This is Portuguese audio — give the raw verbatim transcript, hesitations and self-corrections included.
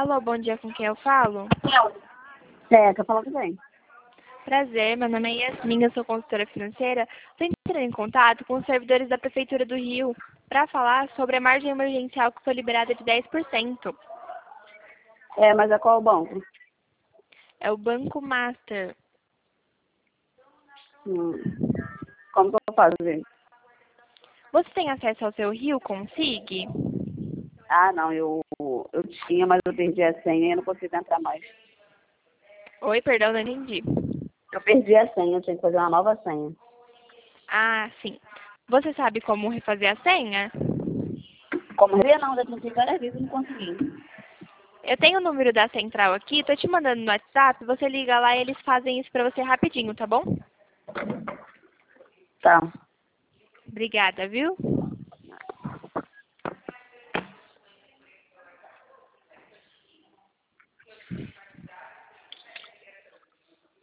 Alô, bom dia, com quem eu falo? É, tá falando bem. Prazer, meu nome é Yasmin, eu sou consultora financeira. Estou entrando em contato com os servidores da Prefeitura do Rio para falar sobre a margem emergencial que foi liberada de dez por cento. É, mas é qual o banco? É o Banco Master. Hum. Como que eu faço, gente? Você tem acesso ao seu Rio Consig? Ah, não, eu, eu tinha, mas eu perdi a senha e não consigo entrar mais. Oi, perdão, não entendi. Eu perdi a senha, eu tinha que fazer uma nova senha. Ah, sim. Você sabe como refazer a senha? Como eu não, já tentei várias vezes e não consegui. Eu tenho o número da central aqui, tô te mandando no WhatsApp, você liga lá e eles fazem isso pra você rapidinho, tá bom? Tá. Obrigada, viu?